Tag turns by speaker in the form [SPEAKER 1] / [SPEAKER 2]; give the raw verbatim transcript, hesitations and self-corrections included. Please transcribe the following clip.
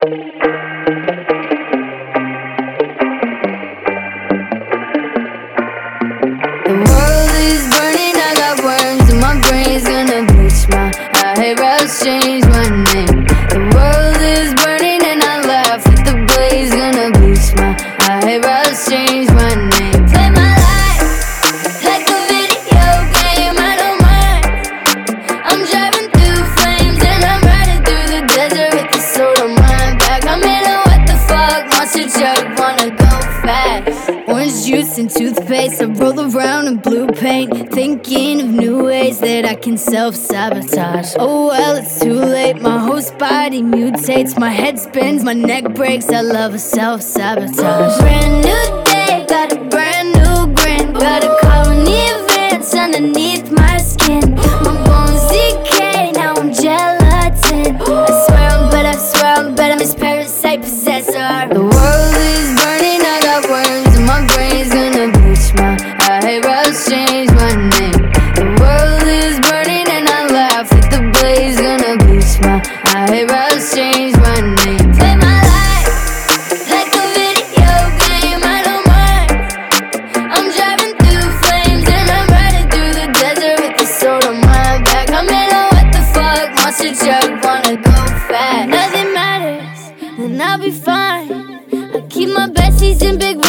[SPEAKER 1] The world is burning, I got worms in my brain's gonna bleach my eyebrows, change my name. The world is burning and I laugh at the blaze, gonna bleach my eyebrows, change my name. Play my life like a video game, I don't mind. I'm driving through flames and I'm riding through the desert with the soul of my back. I'm in a what the fuck monster truck, wanna go fast. Orange juice and toothpaste, I roll around in blue paint, thinking of new ways that I can self-sabotage. Oh well, it's too late, my host body mutates, my head spins, my neck breaks, I love a self-sabotage. Brand new day, got a brand new grin, got a colony of ants underneath my skin. My bones decay, now I'm gelatin. I swear I'm better, I swear I'm better, Miss Parasite Possessor. The world is burning, I got worms in my brain's gonna bleach my eyebrows, change my name. The world is burning and I laugh at the blaze, gonna bleach my eyebrows, change my name. Play my life like a video game, I don't mind. I'm driving through flames and I'm riding through the desert with the soul on my back. I'm in a what the fuck monster truck, wanna go fast. Nothing matters, then I'll be fine. I keep my besties in big